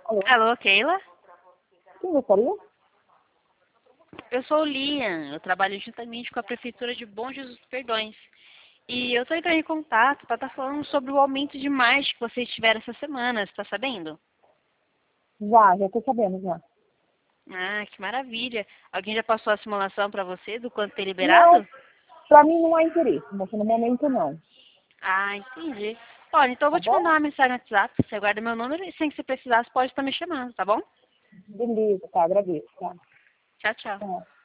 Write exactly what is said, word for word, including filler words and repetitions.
Alô? Alô, Keila? Quem gostaria? Eu sou o Lian, eu trabalho juntamente com a Prefeitura de Bom Jesus dos Perdões. E eu estou entrando em contato para estar falando sobre o aumento de marcha que vocês tiveram essa semana, você está sabendo? Já, já tô sabendo, já. Ah, que maravilha. Alguém já passou a simulação para você do quanto tem Não, liberado? pra mim não há interesse, mas no momento não. Ah, entendi. Olha, então eu Tá vou te mandar bom? uma mensagem no WhatsApp, você guarda meu número e sem que você precisar, você pode estar me chamando, tá bom? Beleza, tá, agradeço, tá. Tchau, tchau. Tá.